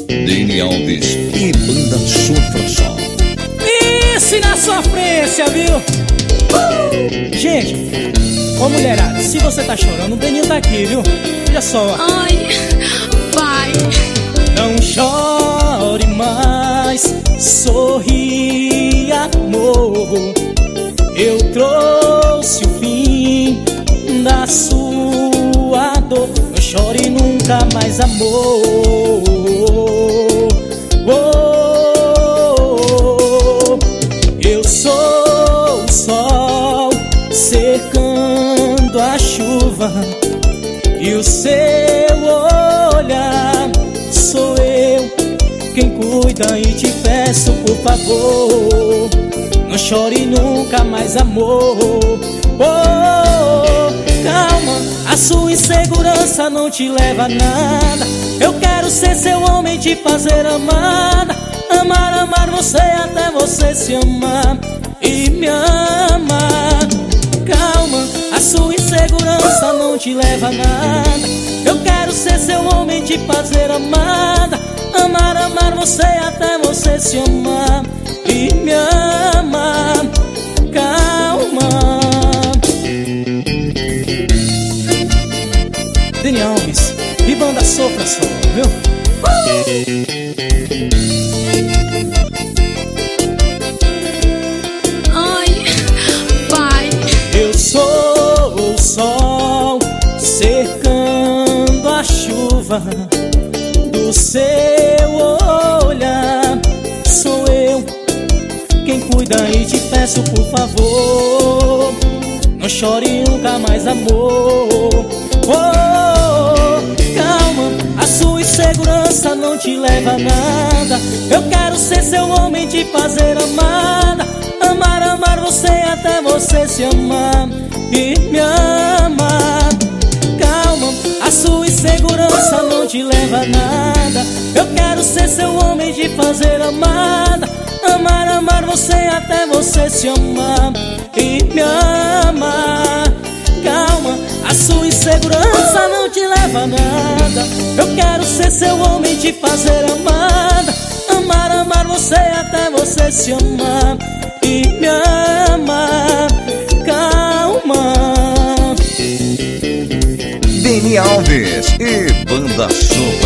Dani Alves e Banda Sofra Só. Isso na sofrência, viu? Gente, ô mulherada, se você tá chorando, o Beninho tá aqui, viu? Olha só. Ai, vai. Não chore mais, sorri, amor. Eu trouxe o fim da sua dor. Não chore nunca mais, amor. Eu sou o sol cercando a chuva, e o seu olhar sou eu quem cuida, e te peço por favor, não chore nunca mais, amor. Calma, a sua insegurança não te leva a nada. Eu quero ser seu homem, te fazer amada. Amar, amar você até você se amar e me amar. Calma, a sua insegurança não te leva a nada. Eu quero ser seu homem, te fazer amada. Amar, amar você até você se amar e me amar. Calma. Dani Alves e Banda Sofra Só, viu? Ai, vai. Eu sou o sol cercando a chuva, do seu olhar sou eu quem cuida, e te peço por favor, não chore nunca mais, amor. Calma, a sua insegurança não te leva a nada. Eu quero ser seu homem, te fazer amada. Amar, amar você até você se amar e me amar. Calma, a sua insegurança não te leva a nada. Eu quero ser seu homem, te fazer amada. Amar, amar você até você se amar e me amar. Calma, a sua insegurança não te leva a nada. Eu quero ser seu homem, te fazer amada. Amar, amar você até você se amar e me amar. Calma. Dani Alves e Banda Sofra